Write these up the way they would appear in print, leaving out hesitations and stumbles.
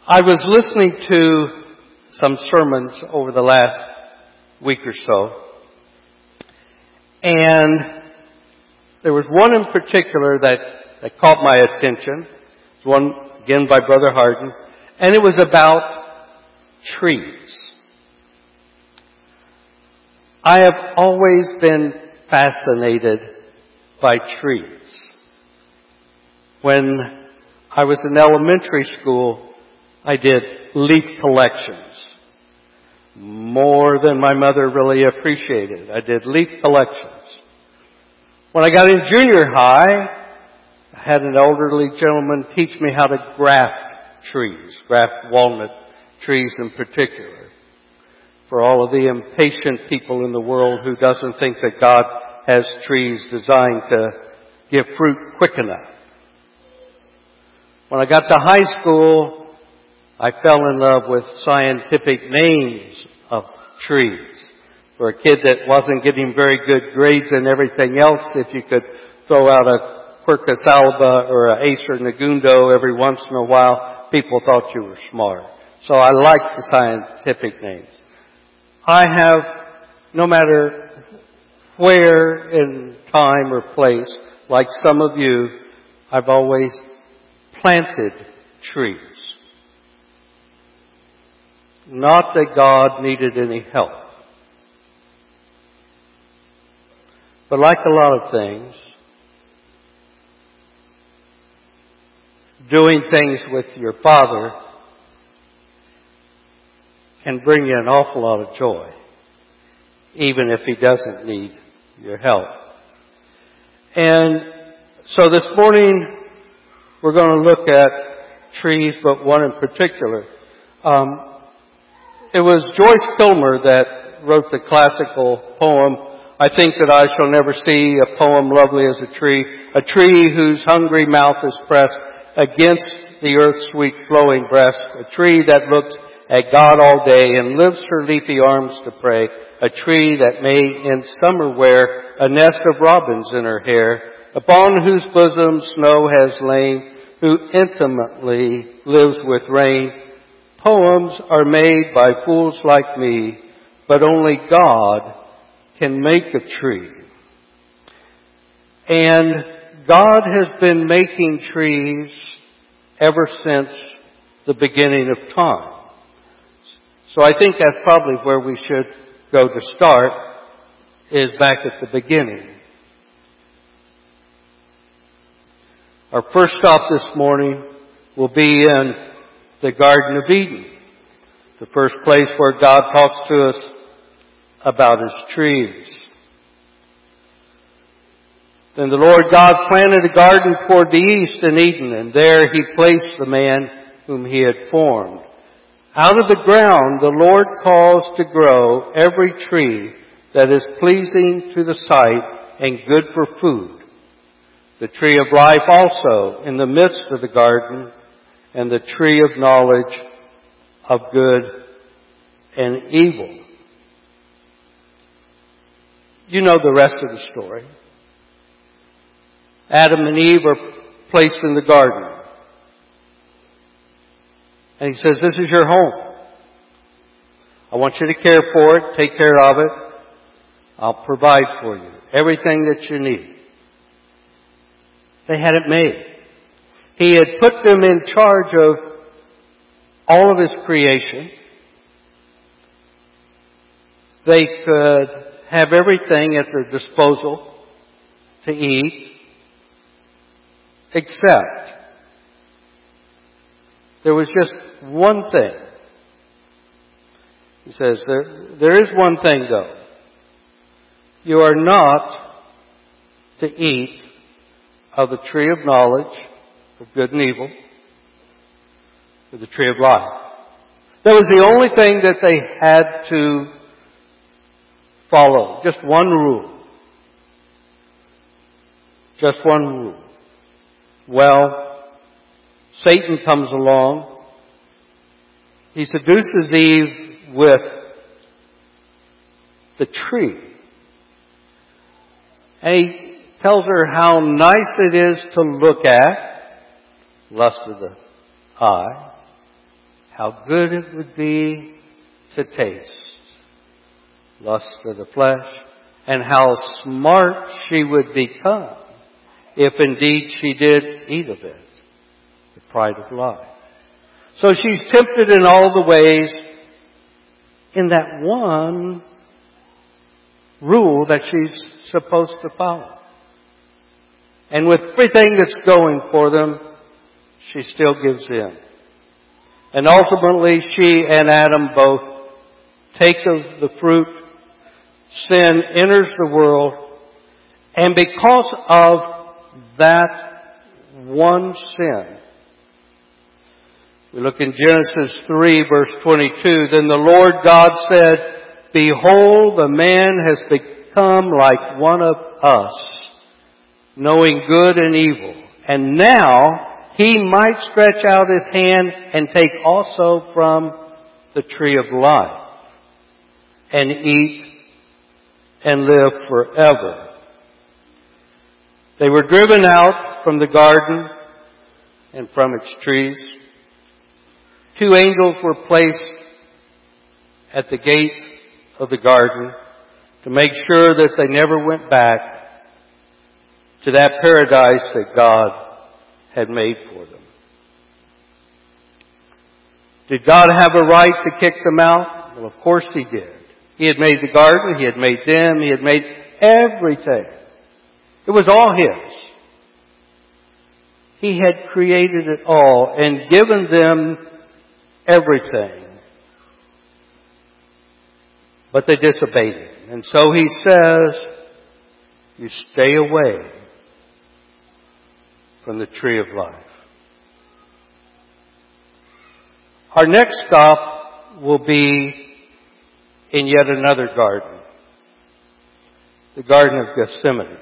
I was listening to some sermons over the last week or so, and there was one in particular that caught my attention. It's one, again, by Brother Hardin, and it was about trees. I have always been fascinated by trees. When I was in elementary school, I did leaf collections. More than my mother really appreciated. I did leaf collections. When I got in junior high, I had an elderly gentleman teach me how to graft trees, graft walnut trees in particular. For all of the impatient people in the world who doesn't think that God has trees designed to give fruit quick enough. When I got to high school, I fell in love with scientific names of trees. For a kid that wasn't getting very good grades and everything else, if you could throw out a Quercus alba or a Acer negundo every once in a while, people thought you were smart. So I liked the scientific names. I have, no matter where in time or place, like some of you, I've always planted trees. Not that God needed any help. But like a lot of things, doing things with your Father can bring you an awful lot of joy, even if He doesn't need your help. And so this morning, we're going to look at trees, but one in particular. It was Joyce Kilmer that wrote the classical poem, I Think That I Shall Never See a Poem Lovely as a tree whose hungry mouth is pressed against the earth's sweet flowing breast, a tree that looks at God all day and lifts her leafy arms to pray, a tree that may in summer wear a nest of robins in her hair, upon whose bosom snow has lain, who intimately lives with rain. Poems are made by fools like me, but only God can make a tree. And God has been making trees ever since the beginning of time. So I think that's probably where we should go to start, is back at the beginning. Our first stop this morning will be in the Garden of Eden, the first place where God talks to us about His trees. Then the Lord God planted a garden toward the east in Eden, and there He placed the man whom He had formed. Out of the ground the Lord caused to grow every tree that is pleasing to the sight and good for food. The tree of life also in the midst of the garden, and the tree of knowledge of good and evil. You know the rest of the story. Adam and Eve are placed in the garden. And He says, this is your home. I want you to care for it, take care of it. I'll provide for you everything that you need. They had it made. He had put them in charge of all of His creation. They could have everything at their disposal to eat, except there was just one thing. He says, there is one thing though. You are not to eat of the tree of knowledge of good and evil, or the tree of life. That was the only thing that they had to follow. Just one rule. Just one rule. Well, Satan comes along. He seduces Eve with the tree. And he tells her how nice it is to look at, lust of the eye, how good it would be to taste lust of the flesh, and how smart she would become if indeed she did eat of it, the pride of life. So she's tempted in all the ways in that one rule that she's supposed to follow. And with everything that's going for them, she still gives in. And ultimately, she and Adam both take of the fruit. Sin enters the world. And because of that one sin, we look in Genesis 3, verse 22, then the Lord God said, behold, the man has become like one of us, knowing good and evil. And now he might stretch out his hand and take also from the tree of life and eat and live forever. They were driven out from the garden and from its trees. 2 angels were placed at the gate of the garden to make sure that they never went back to that paradise that God had made for them. Did God have a right to kick them out? Well, of course He did. He had made the garden, He had made them, He had made everything. It was all His. He had created it all and given them everything. But they disobeyed Him. And so He says, you stay away from the tree of life. Our next stop will be in yet another garden. The Garden of Gethsemane.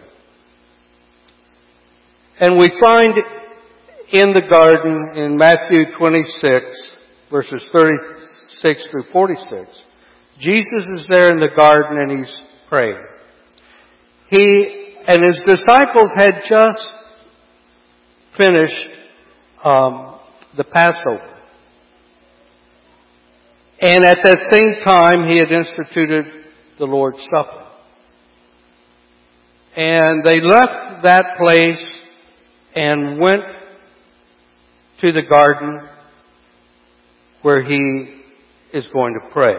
And we find in the garden in Matthew 26, verses 36 through 46, Jesus is there in the garden and He's praying. He and His disciples had just finished the Passover. And at that same time, He had instituted the Lord's Supper. And they left that place and went to the garden where He is going to pray.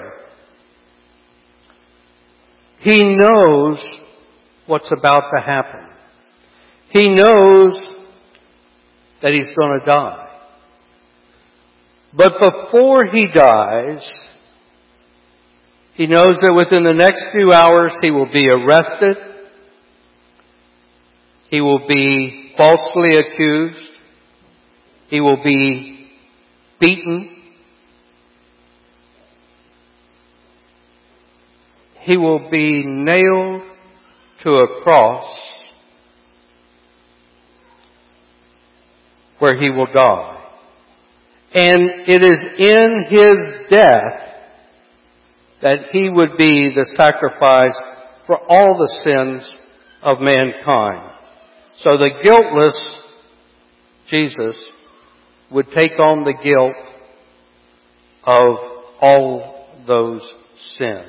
He knows what's about to happen. He knows that He's going to die. But before He dies, He knows that within the next few hours He will be arrested. He will be falsely accused. He will be beaten. He will be nailed to a cross where He will die. And it is in His death that He would be the sacrifice for all the sins of mankind. So the guiltless Jesus would take on the guilt of all those sins.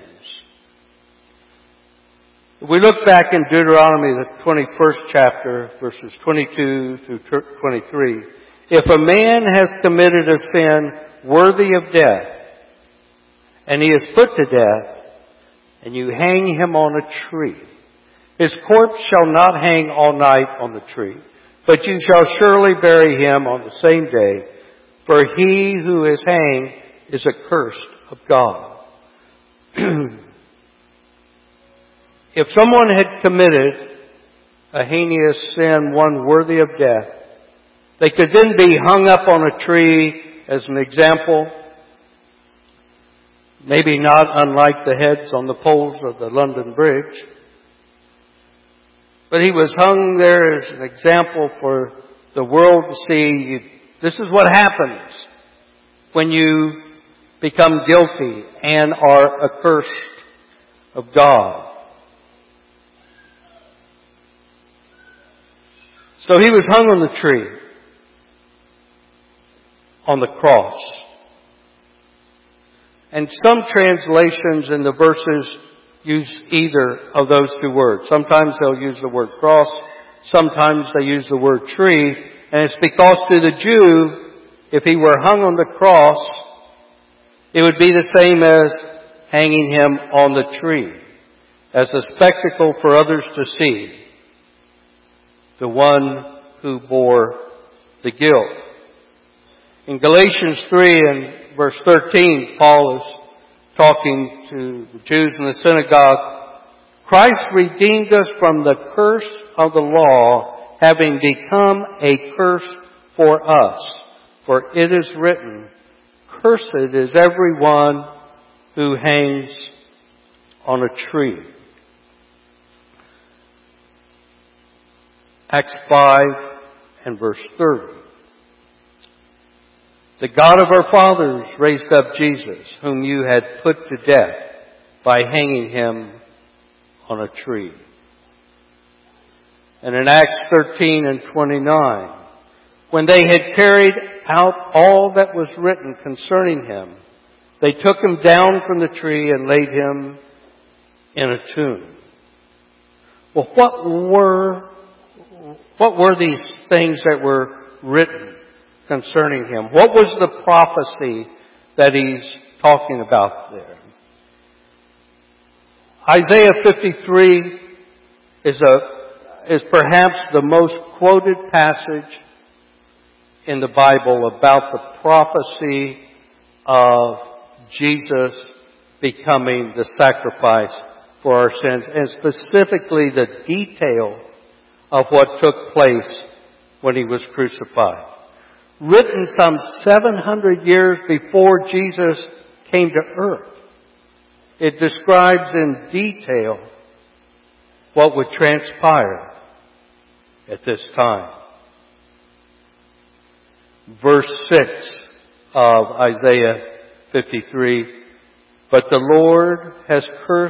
If we look back in Deuteronomy, the 21st chapter, verses 22 through 23, if a man has committed a sin worthy of death, and he is put to death, and you hang him on a tree, his corpse shall not hang all night on the tree, but you shall surely bury him on the same day, for he who is hanged is accursed of God. If someone had committed a heinous sin, one worthy of death, they could then be hung up on a tree as an example, maybe not unlike the heads on the poles of the London Bridge. But he was hung there as an example for the world to see. This is what happens when you become guilty and are accursed of God. So he was hung on the tree, on the cross. And some translations in the verses use either of those two words. Sometimes they'll use the word cross. Sometimes they use the word tree. And it's because to the Jew, if he were hung on the cross, it would be the same as hanging him on the tree, as a spectacle for others to see. The one who bore the guilt. In Galatians 3 and verse 13, Paul is talking to the Jews in the synagogue. Christ redeemed us from the curse of the law, having become a curse for us. For it is written, cursed is everyone who hangs on a tree. Acts 5 and verse 30. The God of our fathers raised up Jesus, whom you had put to death by hanging him on a tree. And in Acts 13 and 29, when they had carried out all that was written concerning him, they took him down from the tree and laid him in a tomb. Well, what were these things that were written concerning him? What was the prophecy that he's talking about there? Isaiah 53 is perhaps the most quoted passage in the Bible about the prophecy of Jesus becoming the sacrifice for our sins, and specifically the detail of what took place when he was crucified. Written some 700 years before Jesus came to earth. It describes in detail what would transpire at this time. Verse 6 of Isaiah 53, but the Lord has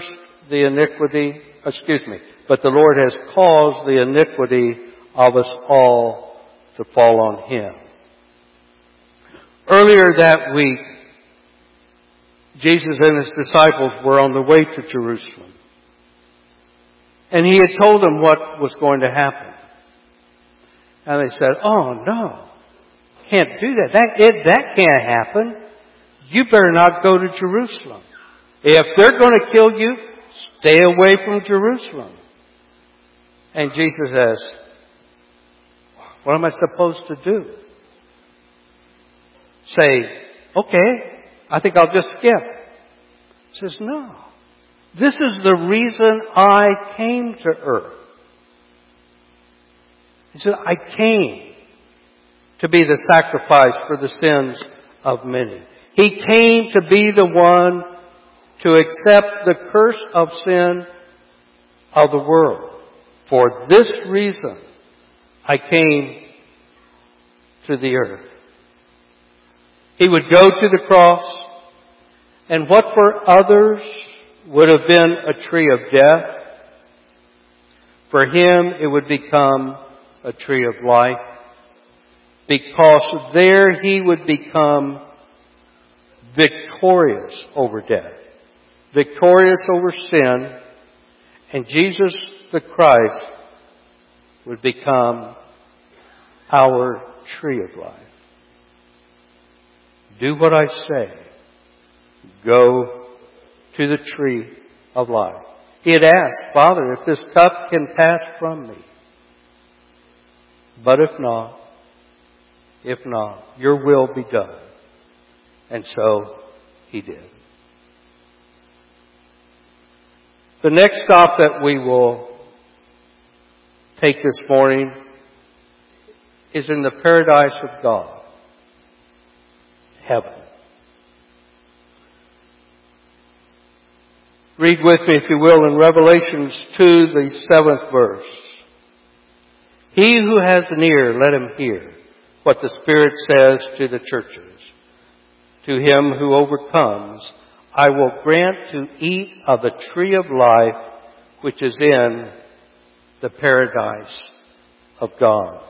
caused the iniquity of us all to fall on him. Earlier that week, Jesus and his disciples were on the way to Jerusalem. And he had told them what was going to happen. And they said, oh no, can't do that. That can't happen. You better not go to Jerusalem. If they're going to kill you, stay away from Jerusalem. And Jesus says, what am I supposed to do? Say, okay, I think I'll just skip. He says, no. This is the reason I came to earth. He said, I came to be the sacrifice for the sins of many. He came to be the one to accept the curse of sin of the world. For this reason, I came to the earth. He would go to the cross, and what for others would have been a tree of death, for him it would become a tree of life, because there he would become victorious over death, victorious over sin, and Jesus the Christ would become our tree of life. Do what I say. Go to the tree of life. He had asked, Father, if this cup can pass from me. But if not, your will be done. And so he did. The next stop that we will take this morning is in the paradise of God. Heaven. Read with me, if you will, in Revelations 2, the 7th verse. He who has an ear, let him hear what the Spirit says to the churches. To him who overcomes, I will grant to eat of the tree of life, which is in the paradise of God.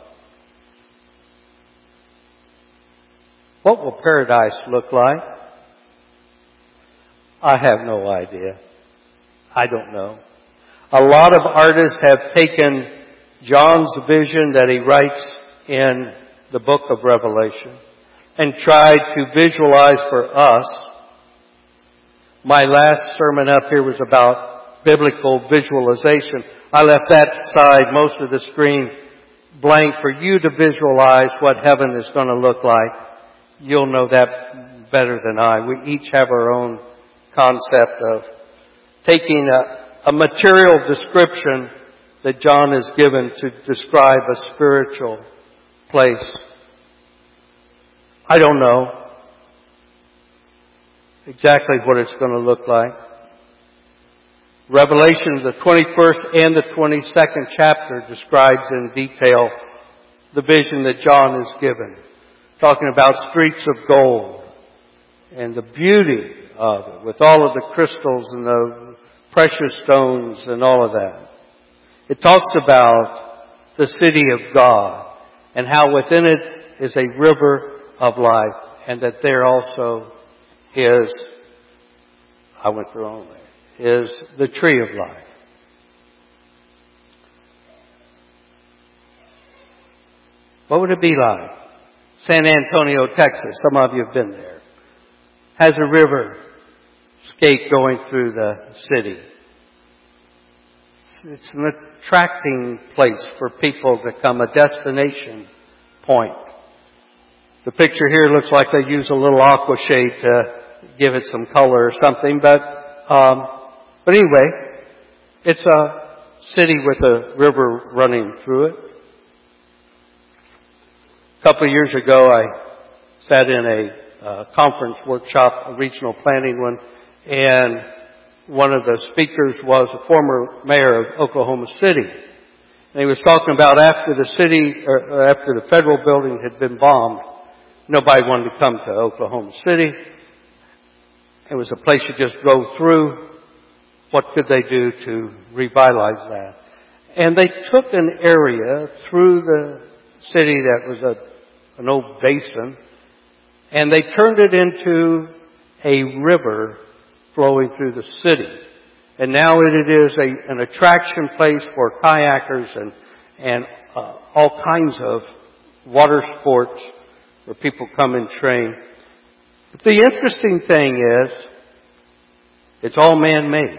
What will paradise look like? I have no idea. I don't know. A lot of artists have taken John's vision that he writes in the book of Revelation and tried to visualize for us. My last sermon up here was about biblical visualization. I left that side, most of the screen, blank for you to visualize what heaven is going to look like. You'll know that better than I. We each have our own concept of taking a material description that John has given to describe a spiritual place. I don't know exactly what it's going to look like. Revelation, the 21st and the 22nd chapter, describes in detail the vision that John is given, talking about streets of gold and the beauty of it, with all of the crystals and the precious stones and all of that. It talks about the city of God and how within it is a river of life, and that there also is, I went the wrong way, is the tree of life. What would it be like? San Antonio, Texas, some of you have been there, has a river skate going through the city. It's an attracting place for people to come, a destination point. The picture here looks like they use a little aqua shade to give it some color or something, but anyway, it's a city with a river running through it. A couple of years ago, I sat in a conference workshop, a regional planning one, and one of the speakers was a former mayor of Oklahoma City. And he was talking about after the federal building had been bombed, nobody wanted to come to Oklahoma City. It was a place you just go through. What could they do to revitalize that? And they took an area through the city that was an old basin, and they turned it into a river flowing through the city. And now it is an attraction place for kayakers and all kinds of water sports where people come and train. But the interesting thing is, it's all man-made.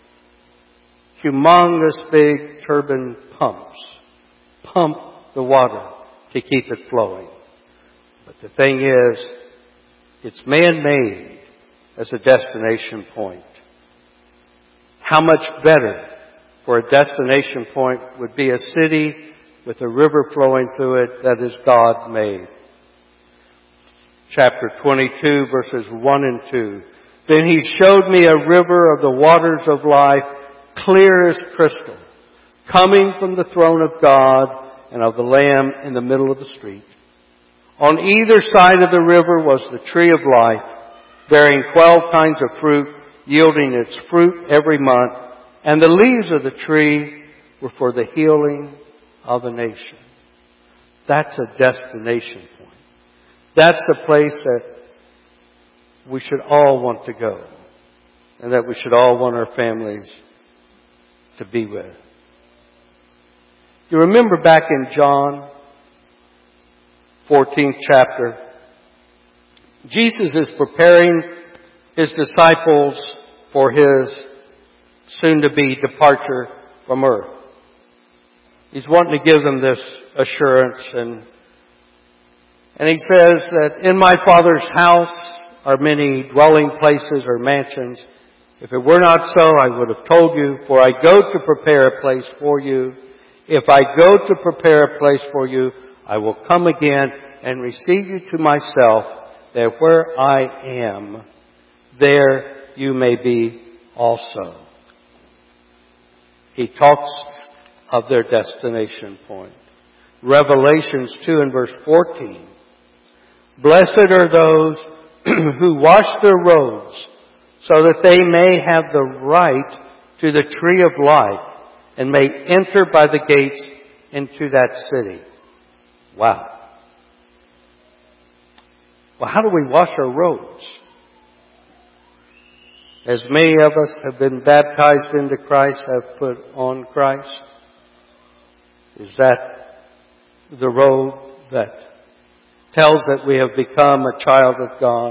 Humongous big turbine pumps pump the water to keep it flowing. But the thing is, it's man-made as a destination point. How much better for a destination point would be a city with a river flowing through it that is God-made. Chapter 22, verses 1 and 2. Then he showed me a river of the waters of life, clear as crystal, coming from the throne of God and of the Lamb in the middle of the street. On either side of the river was the tree of life, bearing 12 kinds of fruit, yielding its fruit every month. And the leaves of the tree were for the healing of the nation. That's a destination point. That's the place that we should all want to go, and that we should all want our families to be with. You remember back in John 14th chapter, Jesus is preparing his disciples for his soon-to-be departure from earth. He's wanting to give them this assurance, and he says that in my Father's house are many dwelling places or mansions. If it were not so, I would have told you, for I go to prepare a place for you. If I go to prepare a place for you, I will come again and receive you to myself, that where I am, there you may be also. He talks of their destination point. Revelations 2 and verse 14. Blessed are those who wash their robes, so that they may have the right to the tree of life and may enter by the gates into that city. Wow. Well, how do we wash our robes? As many of us have been baptized into Christ, have put on Christ. Is that the road that tells that we have become a child of God?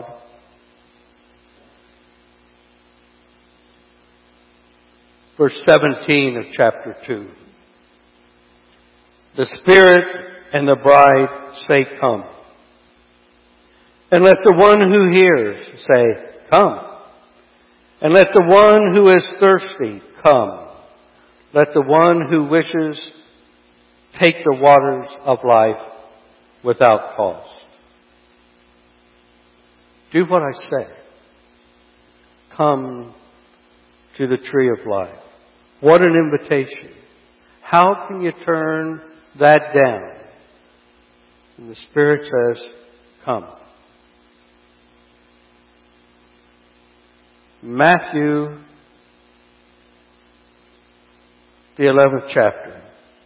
Verse 17 of chapter 2. The Spirit and the bride say, "Come." And let the one who hears say, "Come." And let the one who is thirsty come. Let the one who wishes take the waters of life without cost. Do what I say. Come to the tree of life. What an invitation. How can you turn that down? And the Spirit says, "Come." Matthew, the 11th chapter.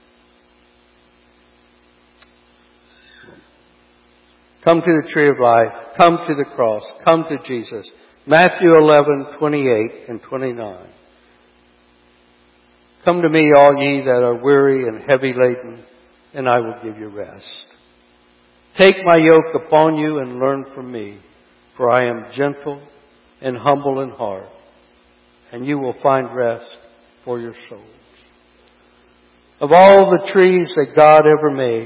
Come to the tree of life. Come to the cross. Come to Jesus. Matthew 11:28 and 29. Come to me, all ye that are weary and heavy laden, and I will give you rest. Take my yoke upon you and learn from me, for I am gentle and humble in heart, and you will find rest for your souls. Of all the trees that God ever made,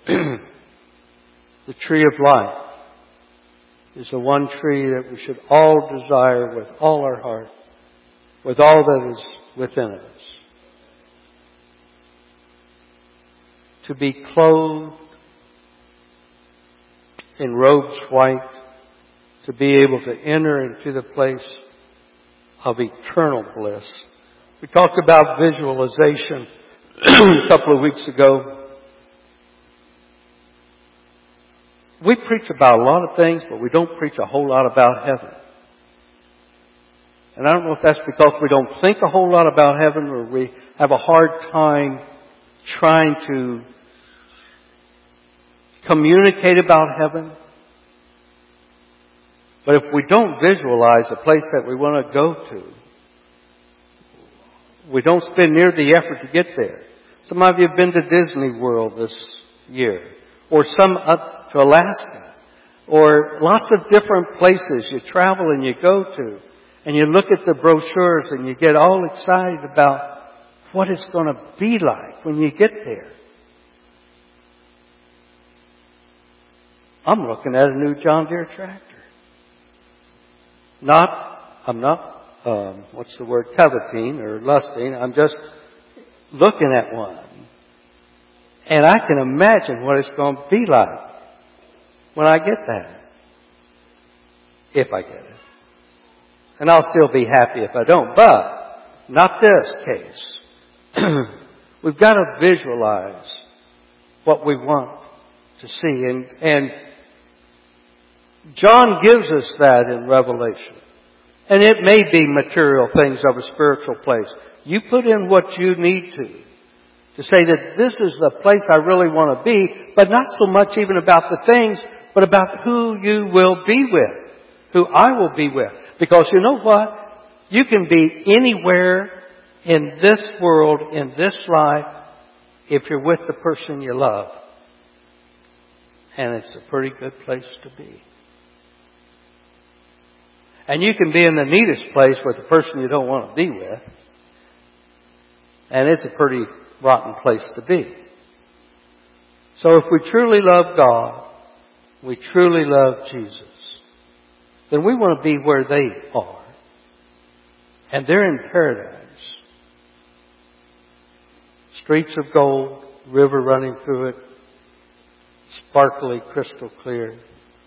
the tree of life is the one tree that we should all desire with all our heart, with all that is within us. To be clothed in robes white, to be able to enter into the place of eternal bliss. We talked about visualization a couple of weeks ago. We preach about a lot of things, but we don't preach a whole lot about heaven. And I don't know if that's because we don't think a whole lot about heaven, or we have a hard time trying to communicate about heaven. But if we don't visualize a place that we want to go to, we don't spend near the effort to get there. Some of you have been to Disney World this year, or some up to Alaska, or lots of different places you travel and you go to, and you look at the brochures and you get all excited about what it's going to be like when you get there. I'm looking at a new John Deere tractor. I'm not coveting or lusting. I'm just looking at one. And I can imagine what it's going to be like when I get that. If I get it. And I'll still be happy if I don't. But not this case. We've got to visualize what we want to see. And John gives us that in Revelation. And it may be material things of a spiritual place. You put in what you need to say that this is the place I really want to be, but not so much even about the things, but about who you will be with, who I will be with. Because you know what? You can be anywhere in this world, in this life, if you're with the person you love. And it's a pretty good place to be. And you can be in the neatest place with the person you don't want to be with. And it's a pretty rotten place to be. So if we truly love God, we truly love Jesus, then we want to be where they are. And they're in paradise. Streets of gold, river running through it, sparkly, crystal clear.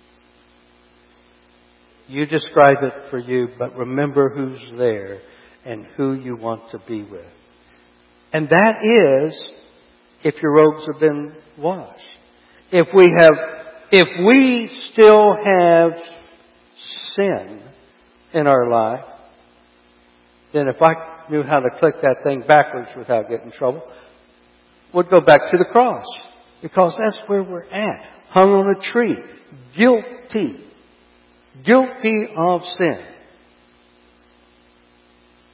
You describe it for you, but remember who's there and who you want to be with. And that is if your robes have been washed. If we still have sin in our life, then if I knew how to click that thing backwards without getting in trouble, we'd go back to the cross. Because that's where we're at. Hung on a tree. Guilty of sin.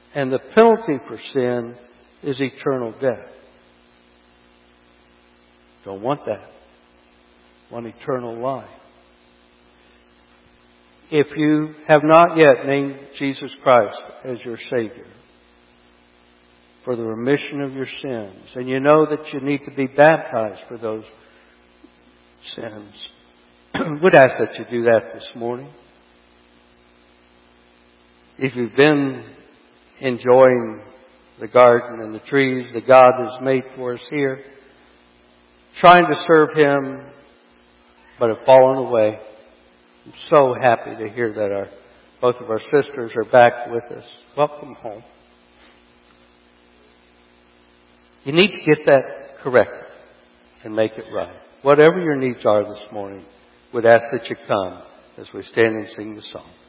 And the penalty for sin is eternal death. Don't want that. Want eternal life. If you have not yet named Jesus Christ as your Savior for the remission of your sins, and you know that you need to be baptized for those sins, would ask that you do that this morning. If you've been enjoying the garden and the trees that God has made for us here, trying to serve Him, but have fallen away, I'm so happy to hear that both of our sisters are back with us. Welcome home. You need to get that corrected and make it right. Whatever your needs are this morning, would ask that you come as we stand and sing the song.